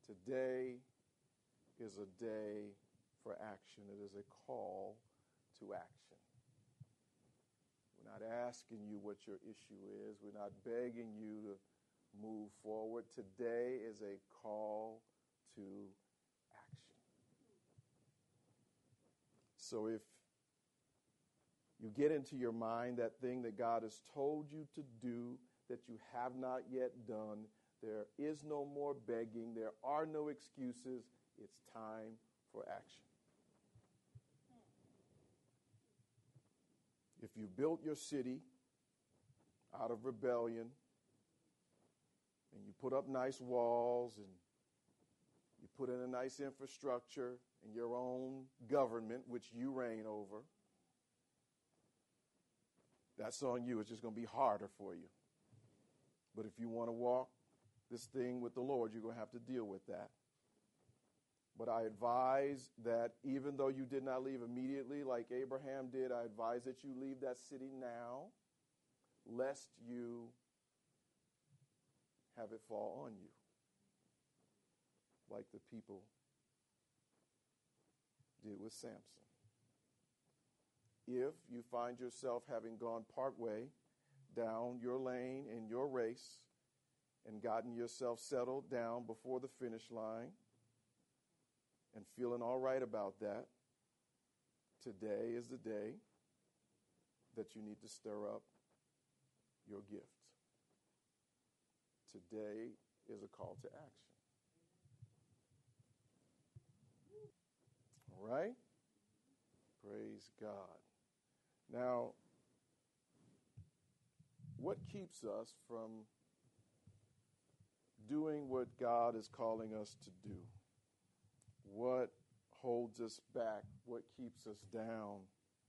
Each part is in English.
Today is a day for action. It is a call to action. We're not asking you what your issue is. We're not begging you to move forward. Today is a call to action. So if you get into your mind that thing that God has told you to do that you have not yet done, there is no more begging. There are no excuses. It's time for action. If you built your city out of rebellion and you put up nice walls and you put in a nice infrastructure in your own government, which you reign over, that's on you. It's just going to be harder for you. But if you want to walk this thing with the Lord, you're going to have to deal with that. But I advise that even though you did not leave immediately like Abraham did, I advise that you leave that city now, lest you have it fall on you, like the people did with Samson. If you find yourself having gone partway down your lane in your race and gotten yourself settled down before the finish line and feeling all right about that, today is the day that you need to stir up your gift. Today is a call to action. All right? Praise God. Now, what keeps us from doing what God is calling us to do? What holds us back? What keeps us down?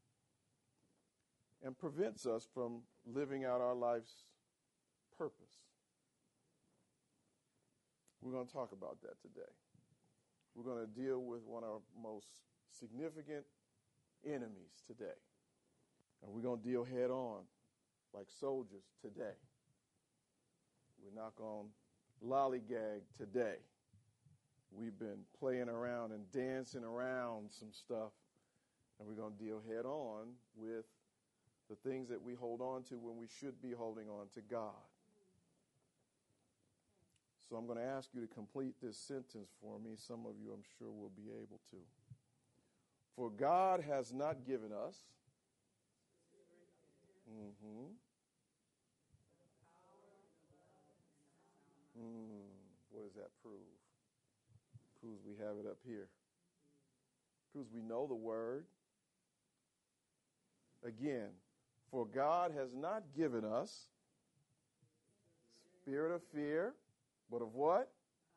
And prevents us from living out our life's purpose? We're going to talk about that today. We're going to deal with one of our most significant enemies today. And we're going to deal head on, like soldiers today. We're not going to lollygag today. We've been playing around and dancing around some stuff, and we're going to deal head on with the things that we hold on to when we should be holding on to God. So I'm going to ask you to complete this sentence for me. Some of you, I'm sure, will be able to. For God has not given us. What does that prove? Proves we have it up here. Proves we know the word. Again, for God has not given us spirit of fear, but of what?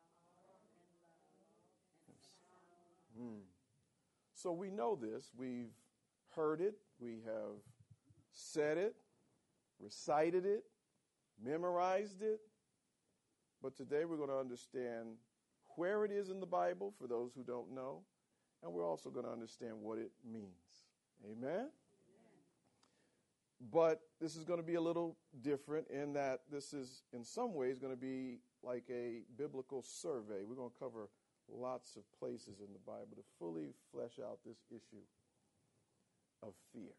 So we know this. We've heard it. We have said it, recited it, memorized it. But today we're going to understand where it is in the Bible for those who don't know. And we're also going to understand what it means. Amen? But this is going to be a little different in that this is, in some ways, going to be like a biblical survey. We're going to cover lots of places in the Bible to fully flesh out this issue of fear.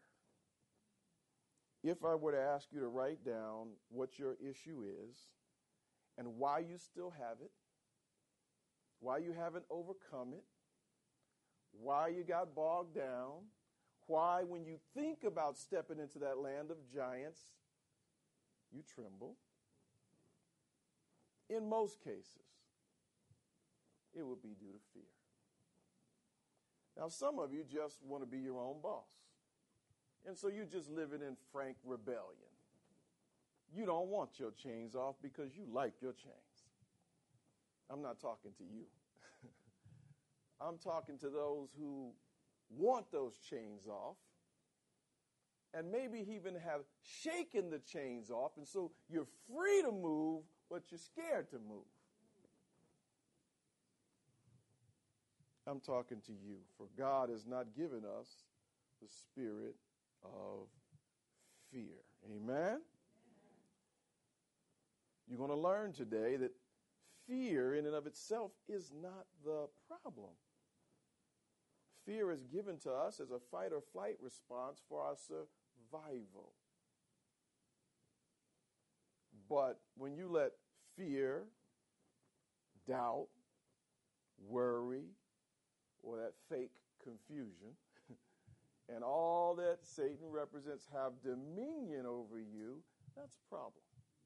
If I were to ask you to write down what your issue is and why you still have it, why you haven't overcome it, why you got bogged down, why when you think about stepping into that land of giants, you tremble. In most cases, it would be due to fear. Now, some of you just want to be your own boss. And so you're just living in frank rebellion. You don't want your chains off because you like your chains. I'm not talking to you. I'm talking to those who want those chains off and maybe even have shaken the chains off, and so you're free to move, but you're scared to move. I'm talking to you, for God has not given us the spirit of fear. Amen? You're going to learn today that fear in and and of itself is not the problem. Fear is given to us as a fight or flight response for our survival. But when you let fear, doubt, worry, or that fake confusion, and all that Satan represents have dominion over you, that's a problem.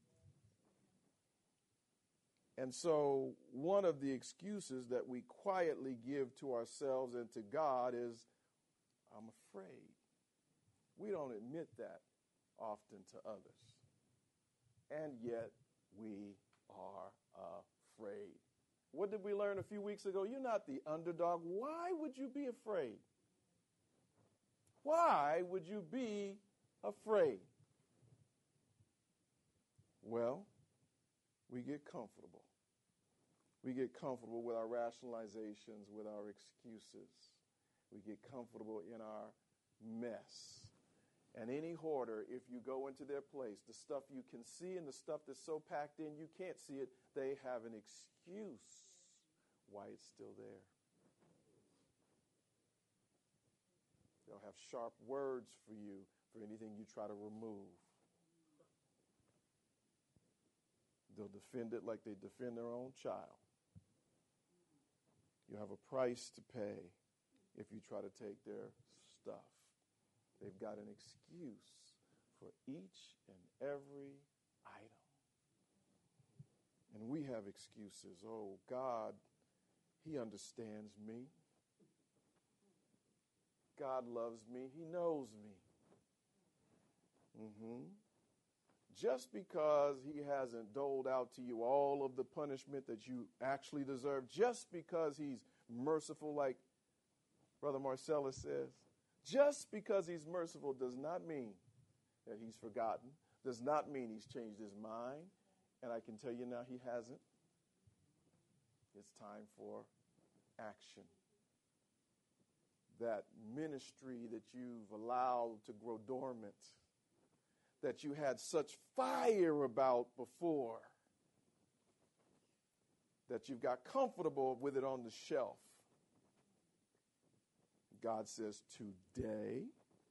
And so one of the excuses that we quietly give to ourselves and to God is, I'm afraid. We don't admit that often to others. And yet we are afraid. What did we learn a few weeks ago? You're not the underdog. Why would you be afraid? Why would you be afraid? Well, we get comfortable. We get comfortable with our rationalizations, with our excuses. We get comfortable in our mess. And any hoarder, if you go into their place, the stuff you can see and the stuff that's so packed in you can't see it, they have an excuse why it's still there. They'll have sharp words for you for anything you try to remove. They'll defend it like they defend their own child. You have a price to pay if you try to take their stuff. They've got an excuse for each and every item. And we have excuses. Oh, God, He understands me. God loves me. He knows me. Just because He hasn't doled out to you all of the punishment that you actually deserve, just because He's merciful, like Brother Marcellus says, just because He's merciful does not mean that He's forgotten, does not mean He's changed His mind. And I can tell you now, He hasn't. It's time for action. That ministry that you've allowed to grow dormant, that you had such fire about before, that you've got comfortable with it on the shelf. God says, today,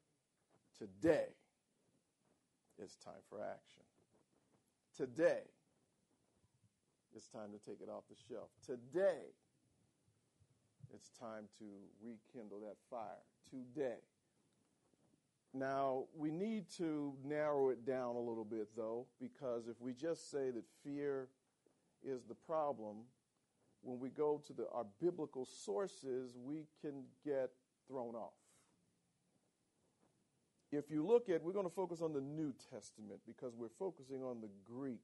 it's time for action. Today, it's time to take it off the shelf. Today, it's time to rekindle that fire. Today. Now, we need to narrow it down a little bit, though, because if we just say that fear is the problem, when we go to our biblical sources, we can get thrown off. If you look at, we're going to focus on the New Testament because we're focusing on the Greek.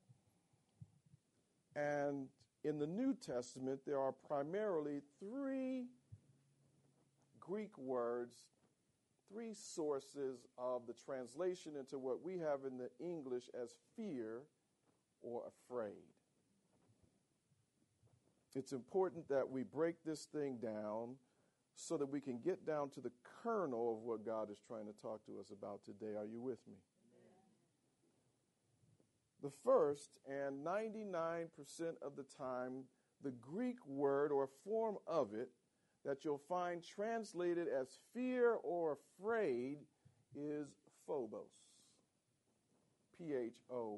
And in the New Testament, there are primarily three Greek words, three sources of the translation into what we have in the English as fear or afraid. It's important that we break this thing down so that we can get down to the kernel of what God is trying to talk to us about today. Are you with me? The first, and 99% of the time, the Greek word or form of it that you'll find translated as fear or afraid is phobos. Phobos.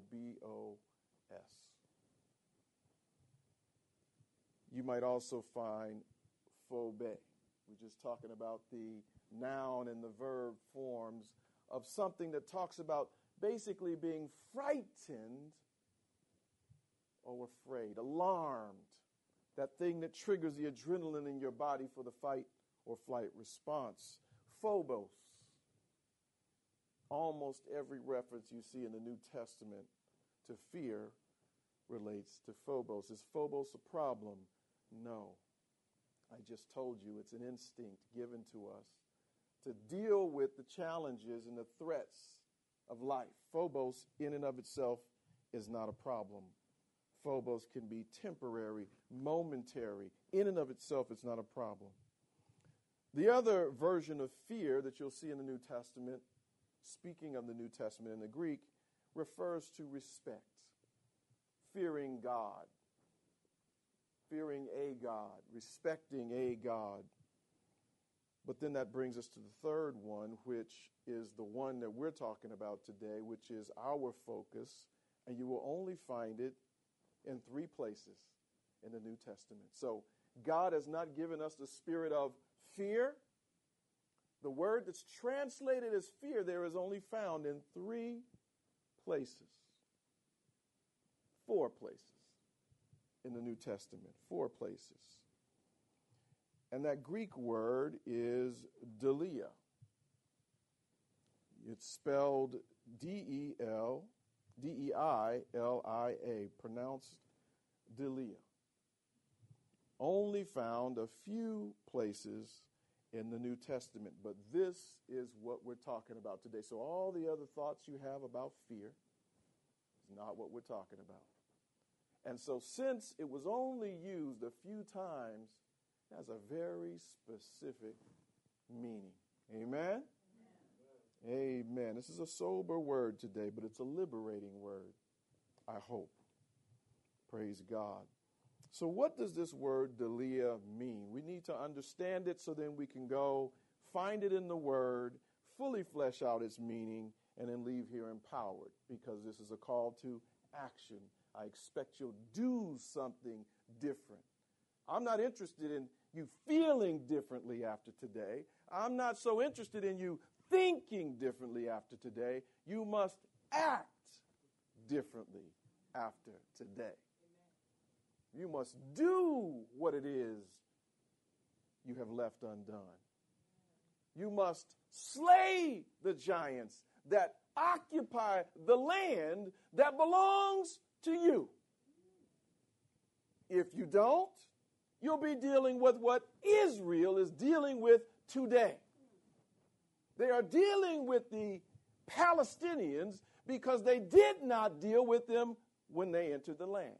You might also find phobe. We're just talking about the noun and the verb forms of something that talks about basically being frightened or afraid, alarmed, that thing that triggers the adrenaline in your body for the fight or flight response. Phobos. Almost every reference you see in the New Testament to fear relates to phobos. Is phobos a problem? No. I just told you it's an instinct given to us to deal with the challenges and the threats of life. Phobos in and of itself is not a problem. Phobos can be temporary, momentary. In and of itself, it's not a problem. The other version of fear that you'll see in the New Testament, speaking of the New Testament in the Greek, refers to respect, fearing God. fearing a God, respecting a God. But then that brings us to the third one, which is the one that we're talking about today, which is our focus. And you will only find it in 3 places in the New Testament. So God has not given us the spirit of fear. The word that's translated as fear there is only found in 3 places. 4 places in the New Testament. 4 places. And that Greek word is Delia. It's spelled Delia, pronounced Delia. Only found a few places in the New Testament, but this is what we're talking about today. So all the other thoughts you have about fear is not what we're talking about. And so since it was only used a few times, it has a very specific meaning. Amen? Amen. This is a sober word today, but it's a liberating word, I hope. Praise God. So what does this word Delia mean? We need to understand it so then we can go find it in the word, fully flesh out its meaning, and then leave here empowered, because this is a call to action. I expect you'll do something different. I'm not interested in you feeling differently after today. I'm not so interested in you thinking differently after today. You must act differently after today. You must do what it is you have left undone. You must slay the giants that occupy the land that belongs to you. If you don't, you'll be dealing with what Israel is dealing with today. They are dealing with the Palestinians because they did not deal with them when they entered the land.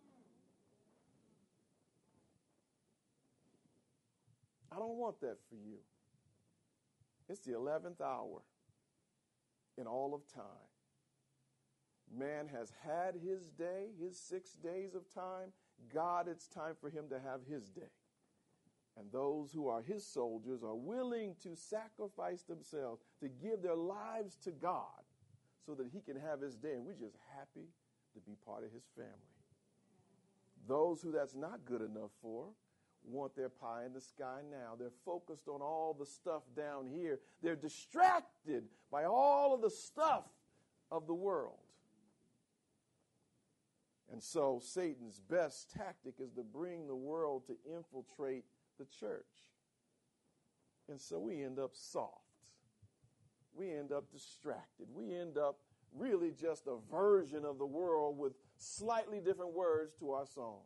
I don't want that for you. It's the 11th hour in all of time. Man has had his day, his 6 days of time. God, it's time for him to have his day. And those who are his soldiers are willing to sacrifice themselves, to give their lives to God so that he can have his day. And we're just happy to be part of his family. Those who that's not good enough for want their pie in the sky now. They're focused on all the stuff down here. They're distracted by all of the stuff of the world. And so Satan's best tactic is to bring the world to infiltrate the church. And so we end up soft. We end up distracted. We end up really just a version of the world with slightly different words to our songs.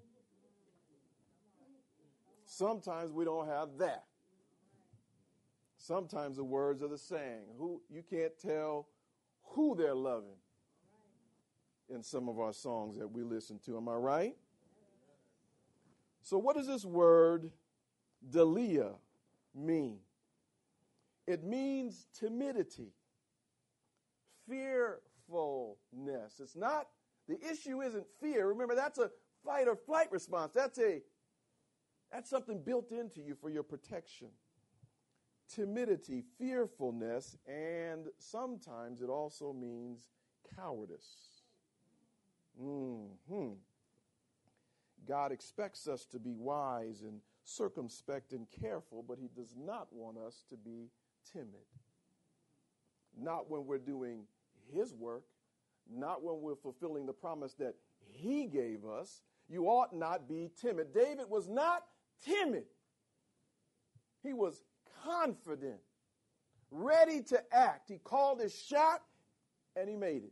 Sometimes we don't have that. Sometimes the words are the same. You can't tell who they're loving in some of our songs that we listen to. Am I right? So what does this word Delia mean? It means timidity, fearfulness. It's not, the issue isn't fear. Remember, that's a fight or flight response. That's something built into you for your protection. Timidity, fearfulness, and sometimes it also means cowardice. God expects us to be wise and circumspect and careful, but he does not want us to be timid. Not when we're doing his work, not when we're fulfilling the promise that he gave us. You ought not be timid. David was not timid. He was confident, ready to act. He called his shot and he made it.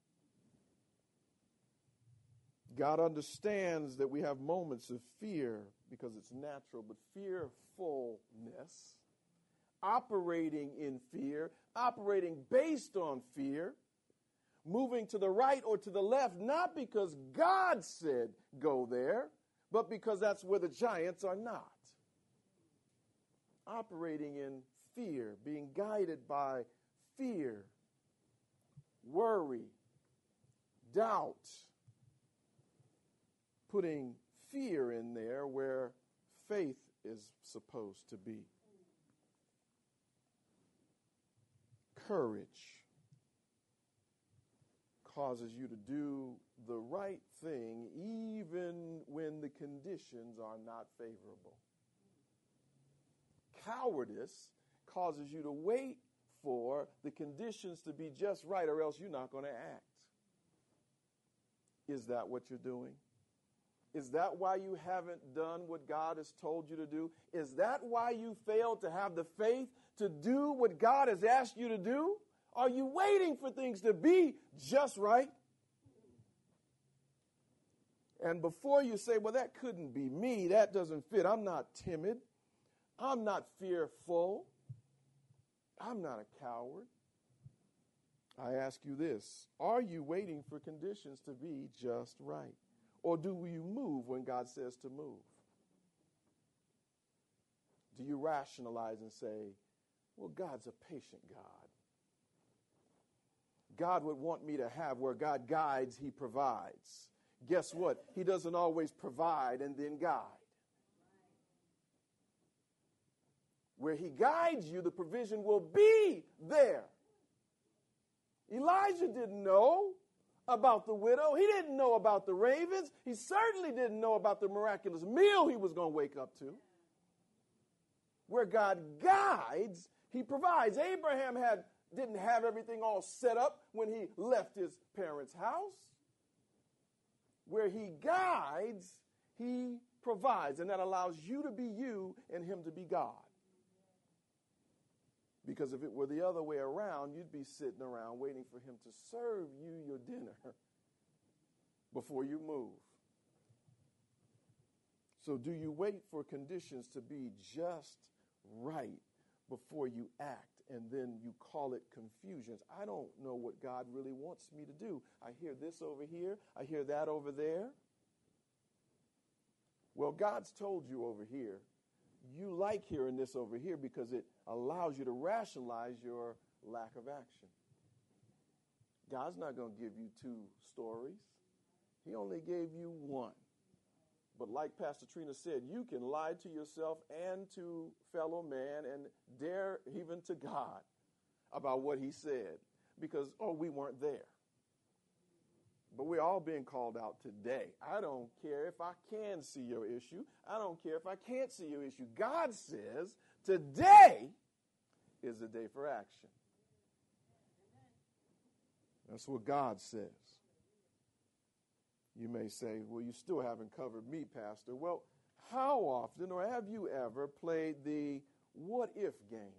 God understands that we have moments of fear because it's natural, but fearfulness, operating in fear, operating based on fear, moving to the right or to the left, not because God said go there, but because that's where the giants are not. Operating in fear, being guided by fear, worry, doubt, putting fear in there where faith is supposed to be. Courage causes you to do the right thing even when the conditions are not favorable. Cowardice causes you to wait for the conditions to be just right, or else you're not going to act. Is that what you're doing? Is that why you haven't done what God has told you to do? Is that why you failed to have the faith to do what God has asked you to do? Are you waiting for things to be just right? And before you say, well, that couldn't be me, that doesn't fit, I'm not timid, I'm not fearful, I'm not a coward. I ask you this, are you waiting for conditions to be just right? Or do you move when God says to move? Do you rationalize and say, well, God's a patient God. God would want me to have where God guides, he provides. Guess what? He doesn't always provide and then guide. Where he guides you, the provision will be there. Elijah didn't know about the widow. He didn't know about the ravens. He certainly didn't know about the miraculous meal he was going to wake up to. Where God guides, he provides. Abraham didn't have everything all set up when he left his parents' house. Where he guides, he provides. And that allows you to be you and him to be God. Because if it were the other way around, you'd be sitting around waiting for him to serve you your dinner before you move. So do you wait for conditions to be just right before you act, and then you call it confusions? I don't know what God really wants me to do. I hear this over here. I hear that over there. Well, God's told you over here. You like hearing this over here because it allows you to rationalize your lack of action. God's not going to give you two stories. He only gave you one. But like Pastor Trina said, you can lie to yourself and to fellow man and dare even to God about what he said because, we weren't there. But we're all being called out today. I don't care if I can see your issue. I don't care if I can't see your issue. God says today is the day for action. That's what God says. You may say, well, you still haven't covered me, Pastor. Well, how often or have you ever played the what if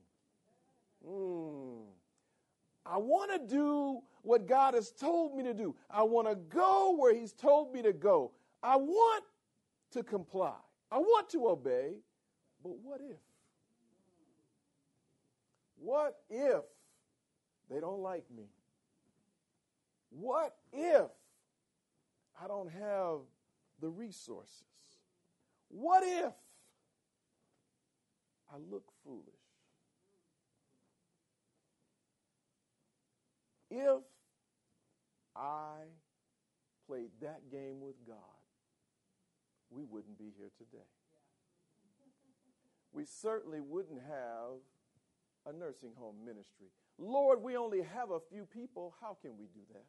game? I want to do what God has told me to do. I want to go where he's told me to go. I want to comply. I want to obey. But what if? What if they don't like me? What if I don't have the resources? What if I look foolish? If I played that game with God, we wouldn't be here today. We certainly wouldn't have a nursing home ministry. Lord, we only have a few people. How can we do that?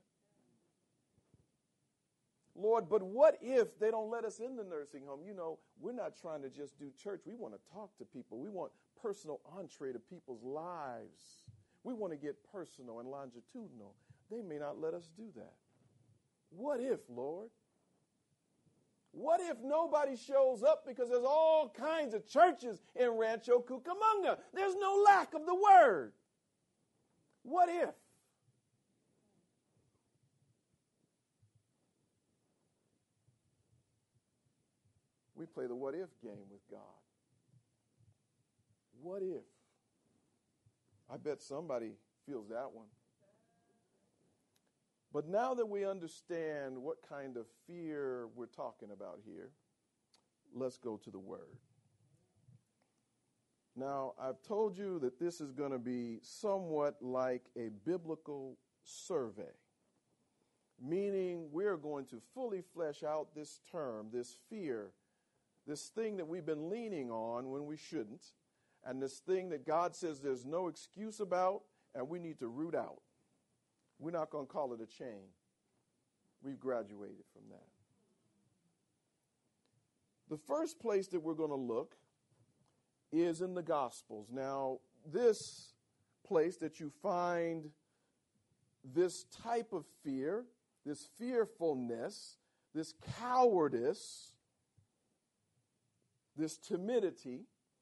Lord, but what if they don't let us in the nursing home? We're not trying to just do church. We want to talk to people. We want personal entree to people's lives. We want to get personal and longitudinal. They may not let us do that. What if, Lord? What if nobody shows up because there's all kinds of churches in Rancho Cucamonga? There's no lack of the word. What if? We play the what if game with God. What if? I bet somebody feels that one. But now that we understand what kind of fear we're talking about here, let's go to the Word. Now, I've told you that this is going to be somewhat like a biblical survey. meaning we're going to fully flesh out this term, this fear, this thing that we've been leaning on when we shouldn't, and this thing that God says there's no excuse about and we need to root out. We're not going to call it a chain. We've graduated from that. The first place that we're going to look is in the Gospels. Now, this place that you find this type of fear, this fearfulness, this cowardice, this timidity,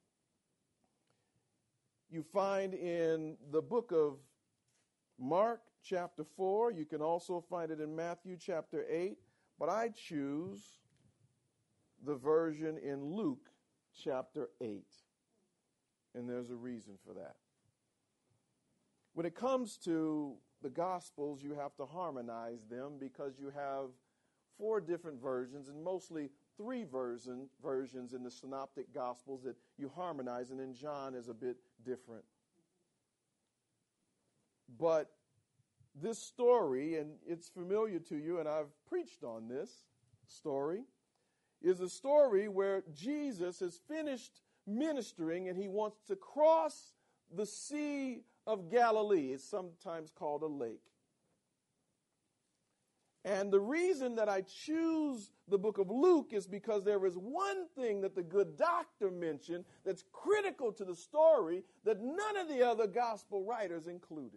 you find in the book of Mark chapter 4. You can also find it in Matthew chapter 8, but I choose the version in Luke chapter 8, and there's a reason for that. When it comes to the Gospels, you have to harmonize them because you have 4 different versions and mostly 3 versions in the Synoptic Gospels that you harmonize, and then John is a bit different. But this story, and it's familiar to you, and I've preached on this story, is a story where Jesus has finished ministering and he wants to cross the Sea of Galilee. It's sometimes called a lake. And the reason that I choose the book of Luke is because there is one thing that the good doctor mentioned that's critical to the story that none of the other gospel writers included.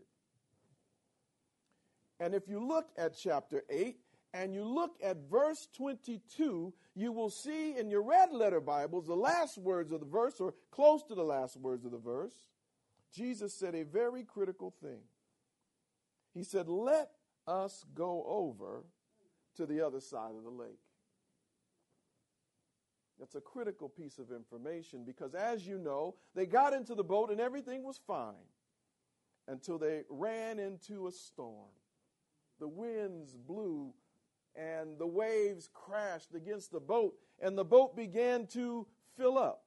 And if you look at chapter 8 and you look at verse 22, you will see in your red letter Bibles the last words of the verse, or close to the last words of the verse. Jesus said a very critical thing. He said, "Let us go over to the other side of the lake." That's a critical piece of information because, as you know, they got into the boat and everything was fine until they ran into a storm. The winds blew and the waves crashed against the boat, and the boat began to fill up.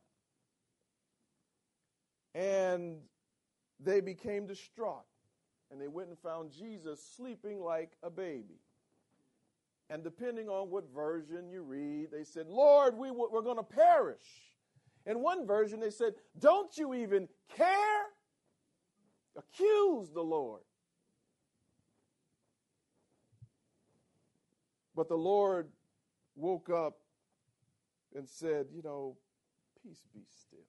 And they became distraught, and they went and found Jesus sleeping like a baby. And depending on what version you read, they said, "Lord, we're going to perish." In one version, they said, "Don't you even care?" Accused the Lord. But the Lord woke up and said, "Peace be still."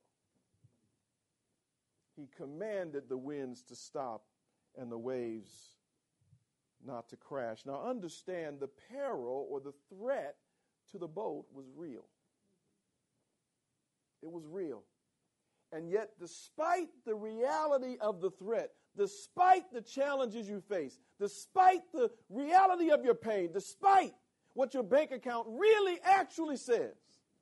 He commanded the winds to stop and the waves not to crash. Now understand, the peril or the threat to the boat was real. It was real. And yet, despite the reality of the threat, despite the challenges you face, despite the reality of your pain, despite what your bank account really actually says,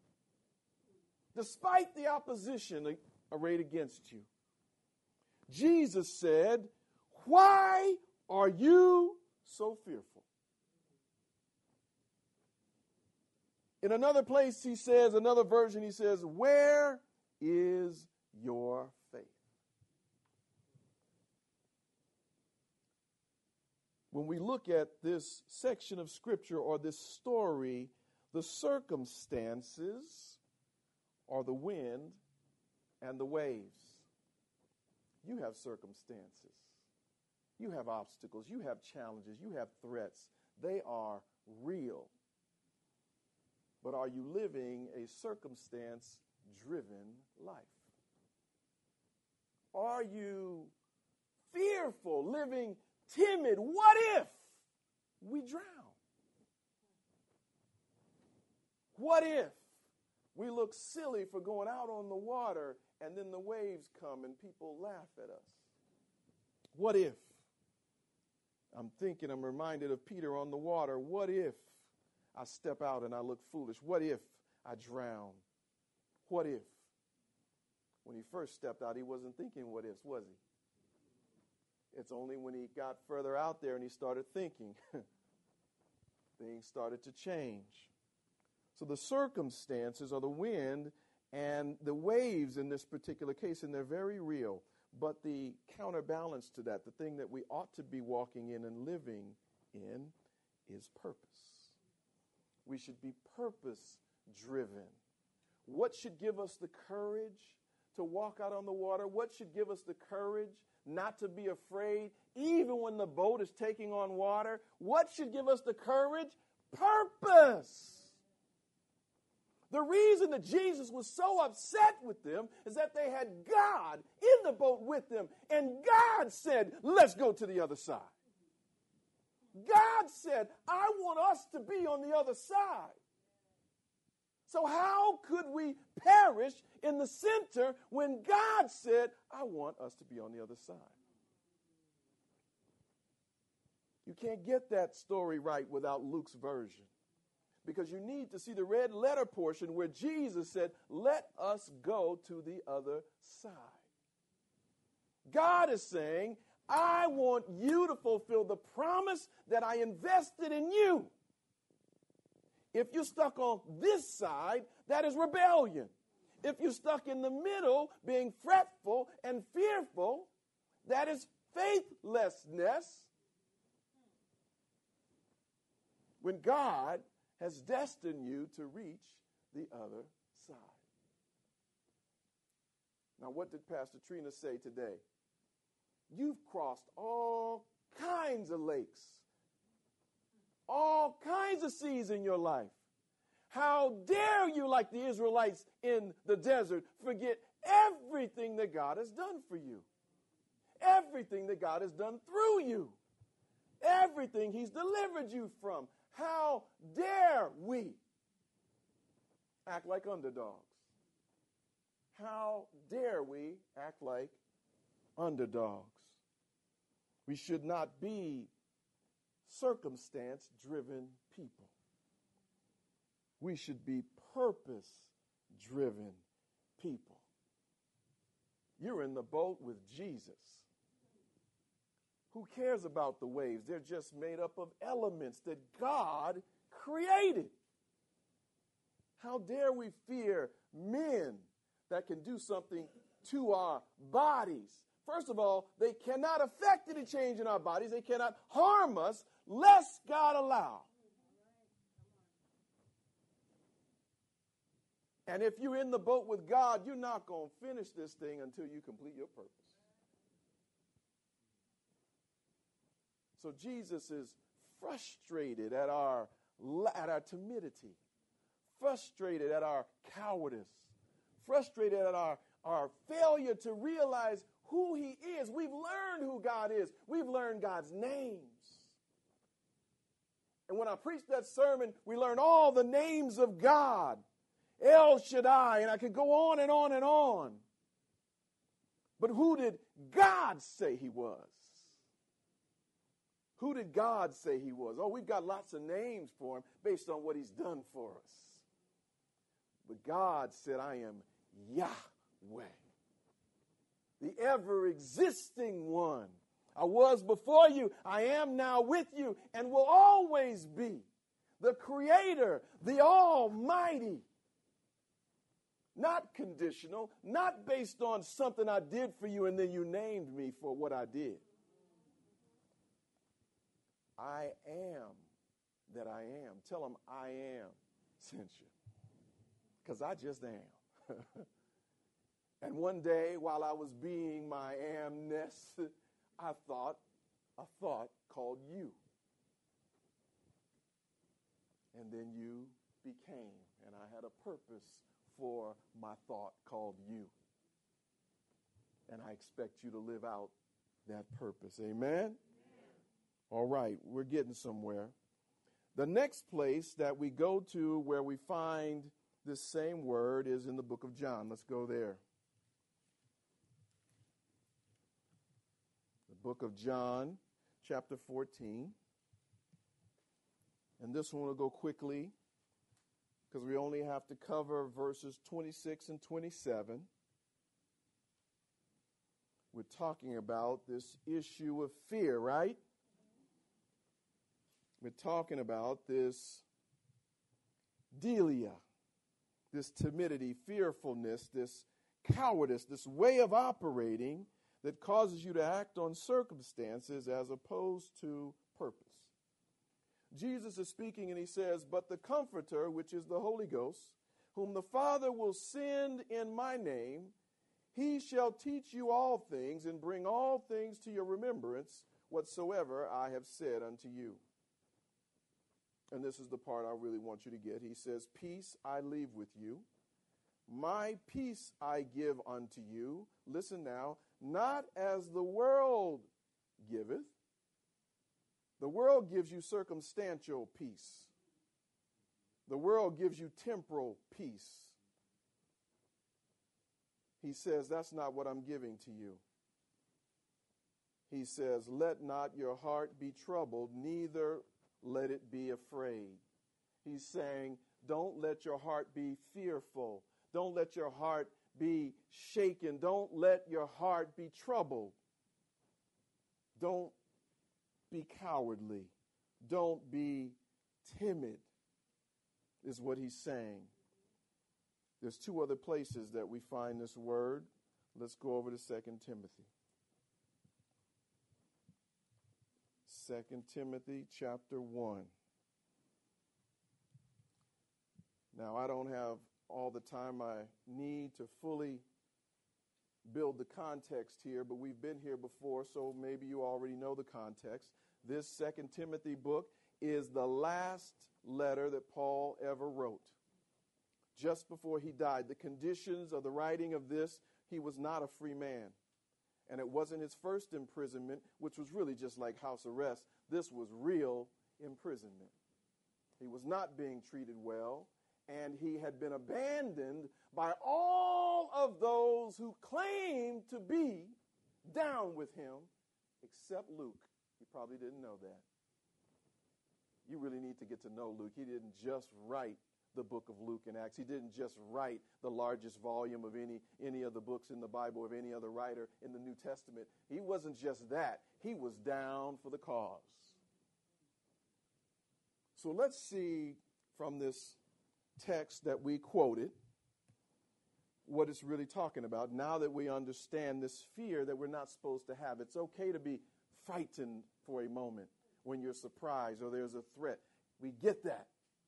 despite the opposition arrayed against you, Jesus said, "Why are you so fearful?" In another place, he says, another version, he says, "Where is your faith?" When we look at this section of Scripture or this story, the circumstances are the wind and the waves. You have circumstances. You have obstacles. You have challenges. You have threats. They are real. But are you living a circumstance-driven life? Are you fearful, living timid? What if we drown? What if we look silly for going out on the water and then the waves come and people laugh at us? What if? I'm reminded of Peter on the water. What if I step out and I look foolish? What if I drown? What if? When he first stepped out, he wasn't thinking what ifs, was he? It's only when he got further out there and he started thinking, things started to change. So the circumstances are the wind and the waves in this particular case, and they're very real. But the counterbalance to that, the thing that we ought to be walking in and living in, is purpose. We should be purpose driven. What should give us the courage to walk out on the water? What should give us the courage not to be afraid even when the boat is taking on water? What should give us the courage? Purpose. The reason that Jesus was so upset with them is that they had God in the boat with them, and God said, let's go to the other side. God said, I want us to be on the other side. So how could we perish in the center when God said, I want us to be on the other side? You can't get that story right without Luke's version, because you need to see the red letter portion where Jesus said, let us go to the other side. God is saying, I want you to fulfill the promise that I invested in you. If you're stuck on this side, that is rebellion. If you're stuck in the middle, being fretful and fearful, that is faithlessness. When God has destined you to reach the other side. Now, what did Pastor Trina say today? You've crossed all kinds of lakes, all kinds of seas in your life. How dare you, like the Israelites in the desert, forget everything that God has done for you, everything that God has done through you, everything He's delivered you from. How dare we act like underdogs? How dare we act like underdogs? We should not be circumstance-driven people. We should be purpose-driven people. You're in the boat with Jesus. Who cares about the waves? They're just made up of elements that God created. How dare we fear men that can do something to our bodies? First of all, they cannot affect any change in our bodies. They cannot harm us, lest God allow. And if you're in the boat with God, you're not going to finish this thing until you complete your purpose. So Jesus is frustrated at our timidity, frustrated at our cowardice, frustrated at our failure to realize who He is. We've learned who God is. We've learned God's names. And when I preached that sermon, we learned all the names of God. El Shaddai, and I could go on and on and on. But who did God say He was? Who did God say He was? Oh, we've got lots of names for Him based on what He's done for us. But God said, I am Yahweh, the ever-existing one. I was before you, I am now with you, and will always be the Creator, the Almighty. Not conditional, not based on something I did for you and then you named me for what I did. I am that I am. Tell them I am sent you. Because I just am. And one day while I was being my amness, I thought a thought called you. And then you became. And I had a purpose for my thought called you. And I expect you to live out that purpose. Amen? All right, we're getting somewhere. The next place that we go to where we find this same word is in the book of John. Let's go there. The book of John, chapter 14. And this one will go quickly because we only have to cover verses 26 and 27. We're talking about this issue of fear, right? We're talking about this delia, this timidity, fearfulness, this cowardice, this way of operating that causes you to act on circumstances as opposed to purpose. Jesus is speaking and he says, but the Comforter, which is the Holy Ghost, whom the Father will send in my name, he shall teach you all things and bring all things to your remembrance whatsoever I have said unto you. And this is the part I really want you to get. He says, peace I leave with you. My peace I give unto you. Listen now, not as the world giveth. The world gives you circumstantial peace. The world gives you temporal peace. He says, that's not what I'm giving to you. He says, let not your heart be troubled, neither let it be afraid. He's saying, don't let your heart be fearful. Don't let your heart be shaken. Don't let your heart be troubled. Don't be cowardly. Don't be timid, is what he's saying. There's two other places that we find this word. Let's go over to 2 Timothy. 2 Timothy chapter 1. Now, I don't have all the time I need to fully build the context here, but we've been here before, so maybe you already know the context. This 2 Timothy book is the last letter that Paul ever wrote. Just before he died, the conditions of the writing of this, he was not a free man. And it wasn't his first imprisonment, which was really just like house arrest. This was real imprisonment. He was not being treated well, and he had been abandoned by all of those who claimed to be down with him, except Luke. You probably didn't know that. You really need to get to know Luke. He didn't just write the book of Luke and Acts. He didn't just write the largest volume of any of the books in the Bible of any other writer in the New Testament. He wasn't just that. He was down for the cause. So let's see from this text that we quoted what it's really talking about. Now that we understand this fear that we're not supposed to have, it's okay to be frightened for a moment when you're surprised or there's a threat. We get that.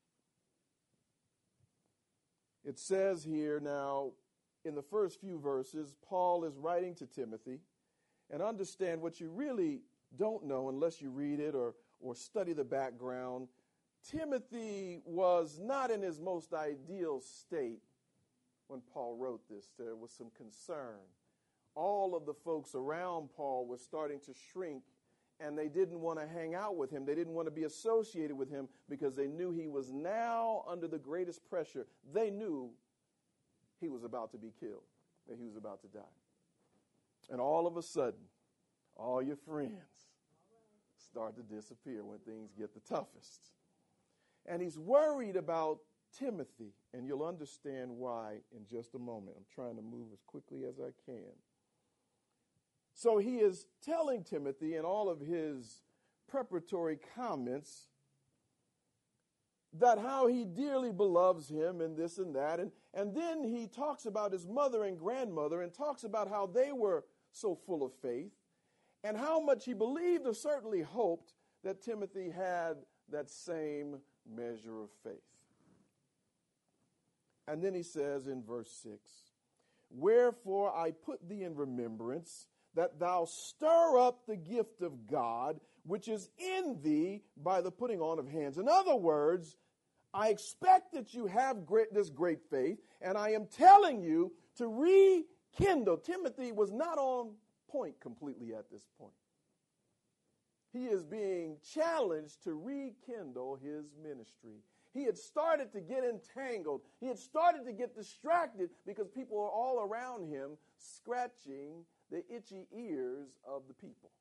It says here now, in the first few verses, Paul is writing to Timothy, and understand what you really don't know unless you read it or study the background. Timothy was not in his most ideal state when Paul wrote this. There was some concern. All of the folks around Paul were starting to shrink, and they didn't want to hang out with him. They didn't want to be associated with him because they knew he was now under the greatest pressure. They knew he was about to be killed, that he was about to die. And all of a sudden, all your friends start to disappear when things get the toughest. And he's worried about Timothy, and you'll understand why in just a moment. I'm trying to move as quickly as I can. So he is telling Timothy in all of his preparatory comments that how he dearly beloves him and this and that. And then he talks about his mother and grandmother and talks about how they were so full of faith and how much he believed or certainly hoped that Timothy had that same measure of faith. And then he says in verse 6, wherefore I put thee in remembrance that thou stir up the gift of God, which is in thee by the putting on of hands. In other words, I expect that you have this great faith, and I am telling you to rekindle. Timothy was not on point completely at this point. He is being challenged to rekindle his ministry. He had started to get entangled. He had started to get distracted because people are all around him scratching the itchy ears of the people.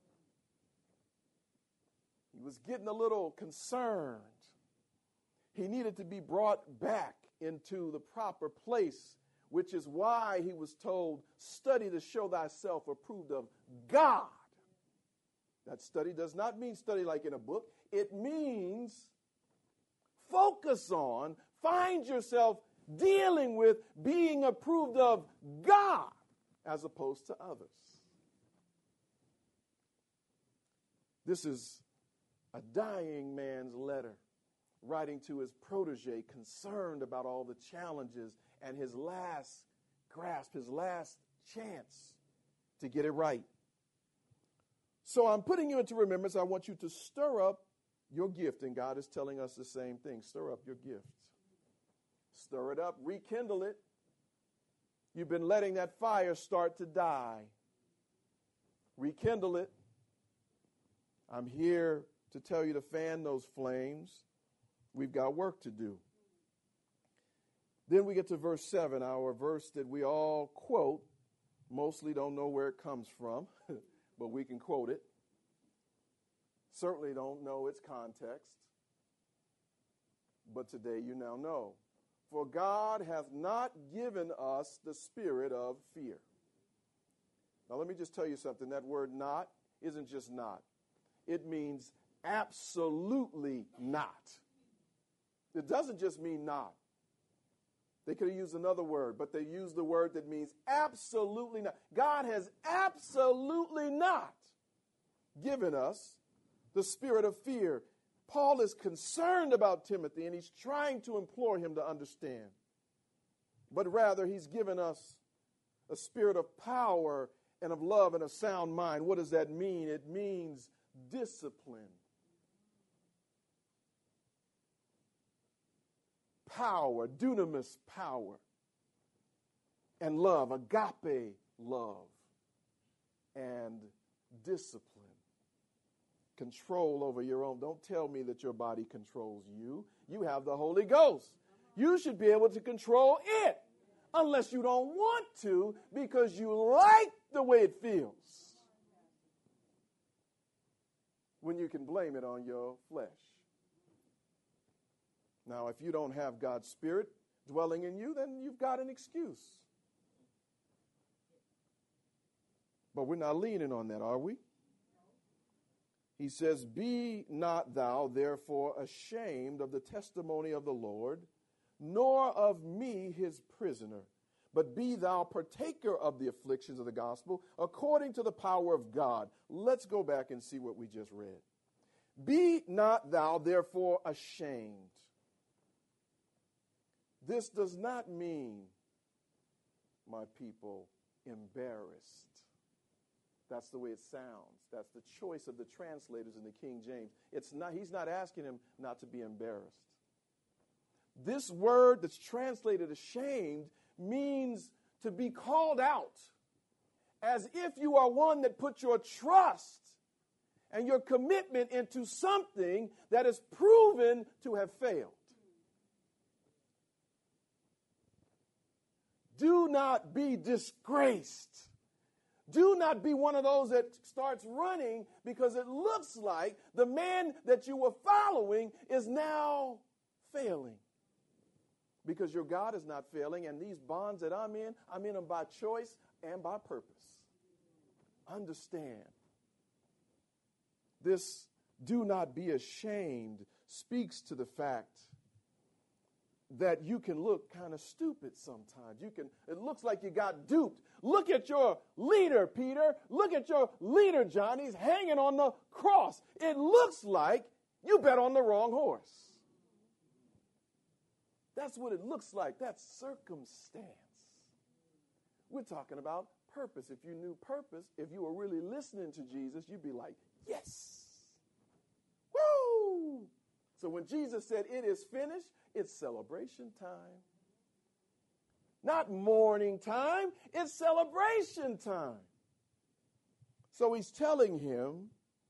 He was getting a little concerned. He needed to be brought back into the proper place, which is why he was told, study to show thyself approved of God. That study does not mean study like in a book. It means focus on, find yourself dealing with being approved of God as opposed to others. This is A dying man's letter, writing to his protege, concerned about all the challenges and his last grasp, his last chance to get it right. So I'm putting you into remembrance. I want you to stir up your gift, and God is telling us the same thing. Stir up your gift. Stir it up, rekindle it. You've been letting that fire start to die. Rekindle it. I'm here to tell you to fan those flames. We've got work to do. Then we get to verse 7, our verse that we all quote. Mostly don't know where it comes from, but we can quote it. Certainly don't know its context, but today you now know. For God hath not given us the spirit of fear. Now let me just tell you something. That word not isn't just not. It means absolutely not. It doesn't just mean not. They could have used another word, but they used the word that means absolutely not. God has absolutely not given us the spirit of fear. Paul is concerned about Timothy, and he's trying to implore him to understand. But rather, he's given us a spirit of power and of love and a sound mind. What does that mean? It means discipline. Power, dunamis power, and love, agape love, and discipline. Control over your own. Don't tell me that your body controls you. You have the Holy Ghost. You should be able to control it, unless you don't want to because you like the way it feels. When you can blame it on your flesh. Now, if you don't have God's Spirit dwelling in you, then you've got an excuse. But we're not leaning on that, are we? He says, be not thou therefore ashamed of the testimony of the Lord, nor of me his prisoner, but be thou partaker of the afflictions of the gospel according to the power of God. Let's go back and see what we just read. Be not thou therefore ashamed. This does not mean, my people, embarrassed. That's the way it sounds. That's the choice of the translators in the King James. He's not asking him not to be embarrassed. This word that's translated ashamed means to be called out, as if you are one that put your trust and your commitment into something that is proven to have failed. Do not be disgraced. Do not be one of those that starts running because it looks like the man that you were following is now failing. Because your God is not failing, and these bonds that I'm in them by choice and by purpose. Understand. This do not be ashamed speaks to the fact that you can look kind of stupid sometimes. It looks like you got duped. Look at your leader, Peter. Look at your leader, John. He's hanging on the cross. It looks like you bet on the wrong horse. That's what it looks like. That's circumstance. We're talking about purpose. If you knew purpose, if you were really listening to Jesus, you'd be like, yes. Woo! So when Jesus said it is finished, it's celebration time. Not mourning time, it's celebration time. So he's telling him,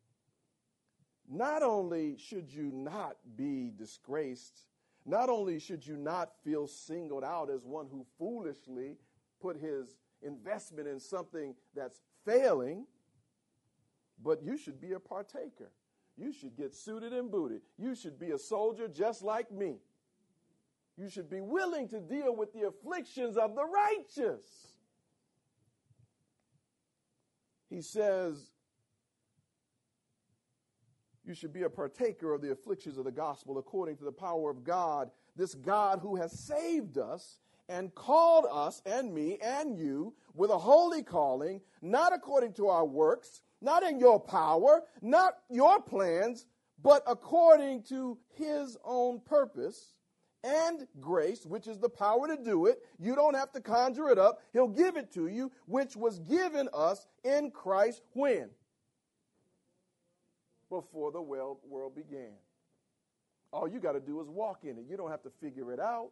not only should you not be disgraced, not only should you not feel singled out as one who foolishly put his investment in something that's failing, but you should be a partaker. You should get suited and booted. You should be a soldier just like me. You should be willing to deal with the afflictions of the righteous. He says, you should be a partaker of the afflictions of the gospel according to the power of God, this God who has saved us and called us and me and you with a holy calling, not according to our works, not in your power, not your plans, but according to his own purpose and grace, which is the power to do it. You don't have to conjure it up. He'll give it to you, which was given us in Christ when? Before the world began. All you got to do is walk in it. You don't have to figure it out.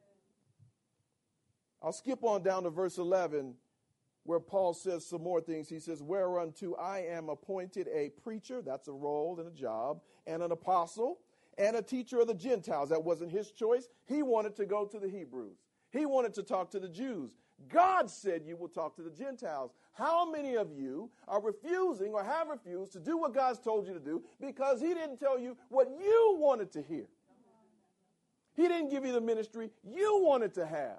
I'll skip on down to verse 11 where Paul says some more things. He says, whereunto I am appointed a preacher, that's a role and a job, and an apostle, and a teacher of the Gentiles. That wasn't his choice. He wanted to go to the Hebrews. He wanted to talk to the Jews. God said you will talk to the Gentiles. How many of you are refusing or have refused to do what God's told you to do because he didn't tell you what you wanted to hear? He didn't give you the ministry you wanted to have.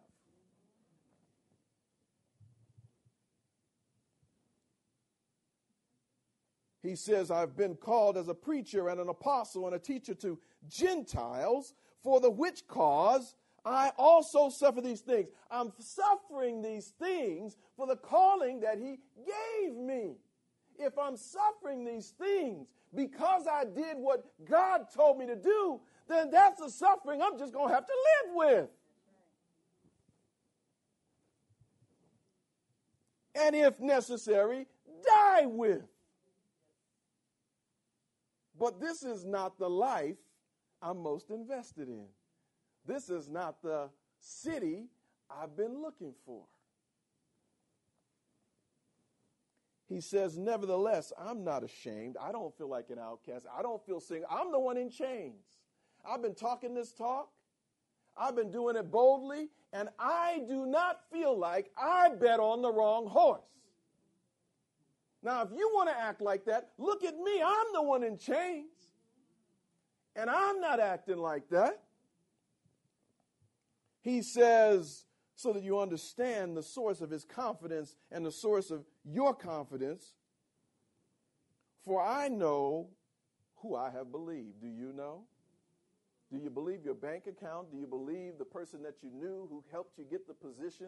He says, I've been called as a preacher and an apostle and a teacher to Gentiles, for the which cause I also suffer these things. I'm suffering these things for the calling that he gave me. If I'm suffering these things because I did what God told me to do, then that's a suffering I'm just going to have to live with. And if necessary, die with. But this is not the life I'm most invested in. This is not the city I've been looking for. He says, nevertheless, I'm not ashamed. I don't feel like an outcast. I don't feel single. I'm the one in chains. I've been talking this talk. I've been doing it boldly, and I do not feel like I bet on the wrong horse. Now, if you want to act like that, look at me. I'm the one in chains. And I'm not acting like that. He says, so that you understand the source of his confidence and the source of your confidence. For I know who I have believed. Do you know? Do you believe your bank account? Do you believe the person that you knew who helped you get the position?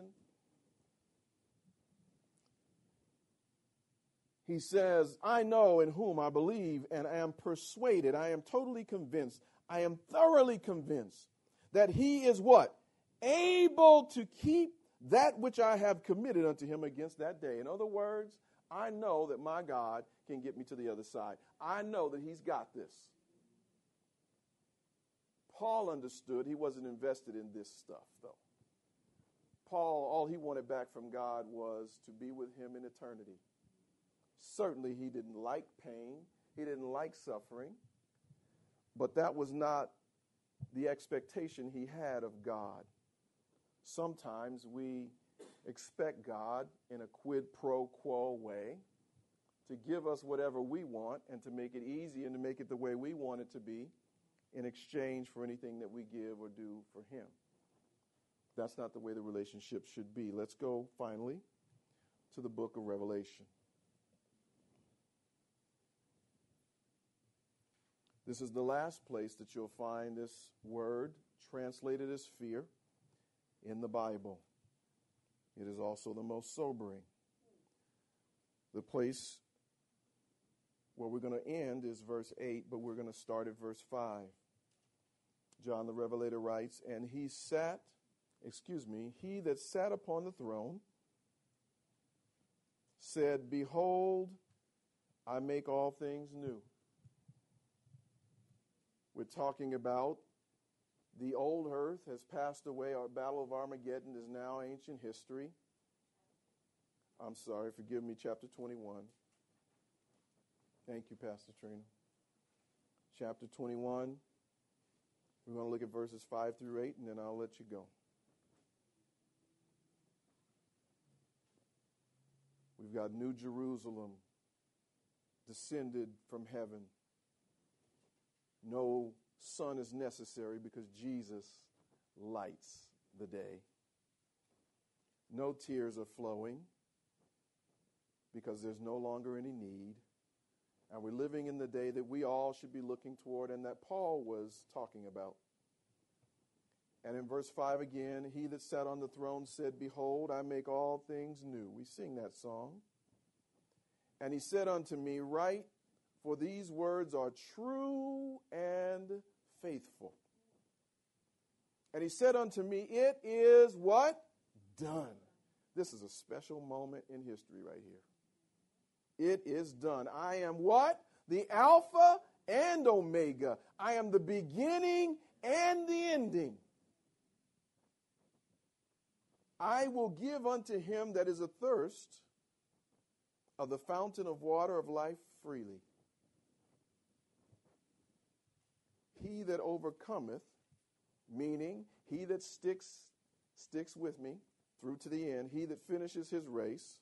He says, I know in whom I believe, and I am persuaded, I am totally convinced, I am thoroughly convinced that he is what? Able to keep that which I have committed unto him against that day. In other words, I know that my God can get me to the other side. I know that he's got this. Paul understood he wasn't invested in this stuff, though. Paul, all he wanted back from God was to be with him in eternity. Certainly he didn't like pain. He didn't like suffering. But that was not the expectation he had of God. Sometimes we expect God in a quid pro quo way to give us whatever we want and to make it easy and to make it the way we want it to be in exchange for anything that we give or do for him. That's not the way the relationship should be. Let's go finally to the book of Revelation. This is the last place that you'll find this word translated as fear in the Bible. It is also the most sobering. The place where we're going to end is verse 8, but we're going to start at verse 5. John the Revelator writes, and he that sat upon the throne said, behold, I make all things new. We're talking about the old earth has passed away. Our battle of Armageddon is now ancient history. I'm sorry, forgive me, chapter 21. Thank you, Pastor Trina. Chapter 21. We're going to look at verses 5 through 8, and then I'll let you go. We've got New Jerusalem descended from heaven. No sun is necessary because Jesus lights the day. No tears are flowing because there's no longer any need. And we're living in the day that we all should be looking toward and that Paul was talking about. And in verse 5 again, he that sat on the throne said, behold, I make all things new. We sing that song. And he said unto me, write, for these words are true and faithful. And he said unto me, it is what? Done. This is a special moment in history right here. It is done. I am what? The Alpha and Omega. I am the beginning and the ending. I will give unto him that is athirst of the fountain of water of life freely. He that overcometh, meaning he that sticks with me through to the end, he that finishes his race,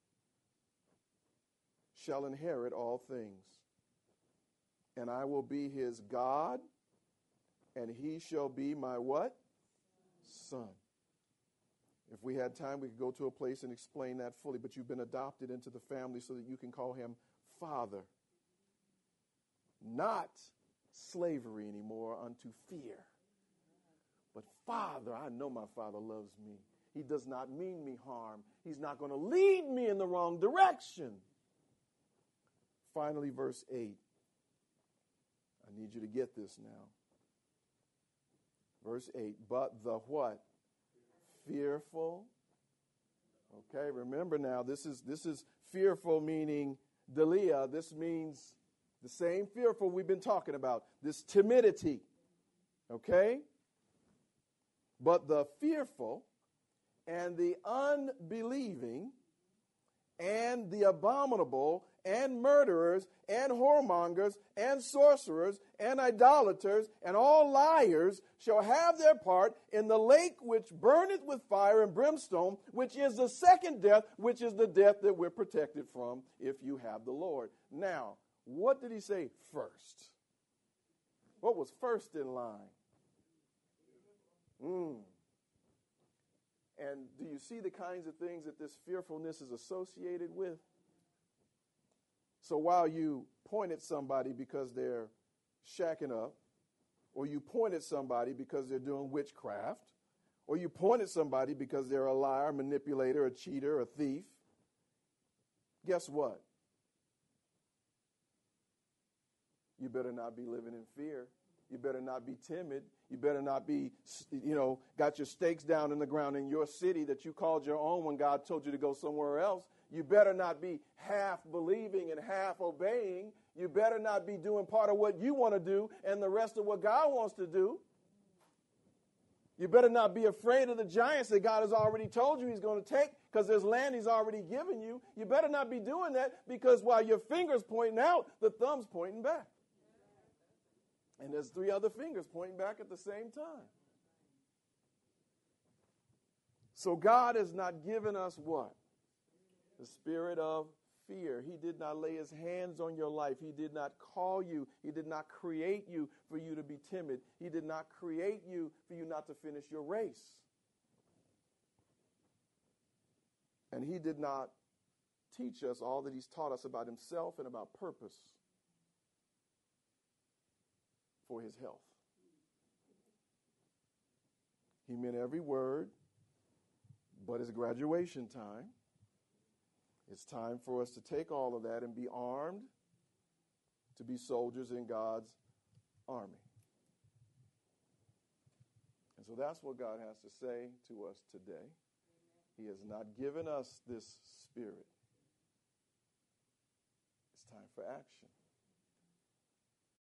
shall inherit all things. And I will be his God, and he shall be my what? Son. If we had time, we could go to a place and explain that fully, but you've been adopted into the family so that you can call him Father. Not slavery anymore unto fear. But Father, I know my Father loves me. He does not mean me harm. He's not going to lead me in the wrong direction. Finally, verse 8. I need you to get this now. Verse 8. But the what? Fearful. Okay, remember now, this is fearful meaning Delia. This means the same fearful we've been talking about. This timidity. Okay? But the fearful and the unbelieving and the abominable and murderers and whoremongers and sorcerers and idolaters and all liars shall have their part in the lake which burneth with fire and brimstone, which is the second death, which is the death that we're protected from if you have the Lord. Now, what did he say first? What was first in line? And do you see the kinds of things that this fearfulness is associated with? So while you point at somebody because they're shacking up, or you point at somebody because they're doing witchcraft, or you point at somebody because they're a liar, manipulator, a cheater, a thief, guess what? You better not be living in fear. You better not be timid. You better not be, got your stakes down in the ground in your city that you called your own when God told you to go somewhere else. You better not be half believing and half obeying. You better not be doing part of what you want to do and the rest of what God wants to do. You better not be afraid of the giants that God has already told you he's going to take because there's land he's already given you. You better not be doing that because while your finger's pointing out, the thumb's pointing back. And there's 3 other fingers pointing back at the same time. So God has not given us what? The spirit of fear. He did not lay his hands on your life. He did not call you. He did not create you for you to be timid. He did not create you for you not to finish your race. And he did not teach us all that he's taught us about himself and about purpose for his health. He meant every word, but it's graduation time. It's time for us to take all of that and be armed to be soldiers in God's army. And so that's what God has to say to us today. He has not given us this spirit. It's time for action.